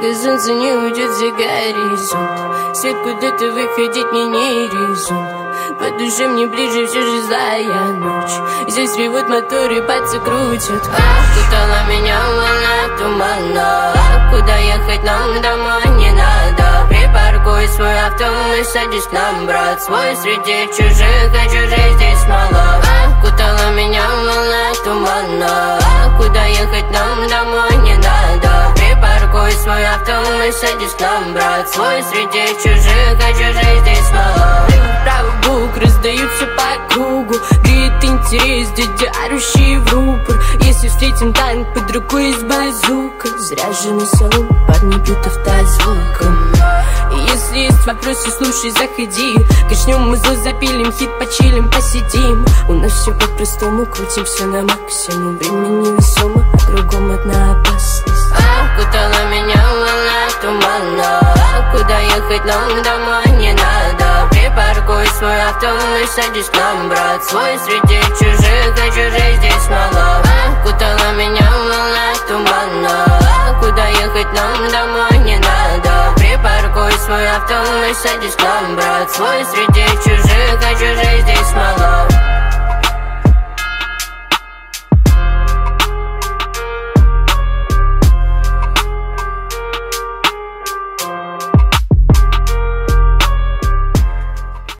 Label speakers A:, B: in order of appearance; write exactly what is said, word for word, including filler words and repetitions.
A: Пока солнце не уйдет за горизонт, свет куда-то выходить мне не резон. По душе мне ближе все же злая ночь. Здесь ревут моторы, пальцы крутят. Окутала меня волна тумана. Куда ехать нам домой не надо. Припаркуй свой авто, садись к нам, брат. Свой среди чужих, а чужих здесь мало. Окутала меня волна тумана. Куда ехать нам домой не надо. Припаркуй свой авто, садись к нам, брат. Свой среди чужих, а чужих здесь мало. Правый бук раздаются по кругу. Греет интерес, дядя орущий в рупор. Если встретим танк, под рукой есть базука. Заряженный салон, парни бьют автозвуком. И если есть вопросы, слушай, заходи. Качнем мы зло, запилим, хит почилим, посидим. У нас все по-простому, крутим все на максимум. Время невесомо, а кругом одна опасность. Окутала меня волна тумана. Куда ехать нам домой не надо. Припаркуй свой авто, садись к нам, брат. Свой среди чужих, а чужих здесь мало. Окутала меня волна тумана. Куда ехать нам домой не надо. Припаркуй свой авто, садись к нам, брат. Свой среди чужих, а чужих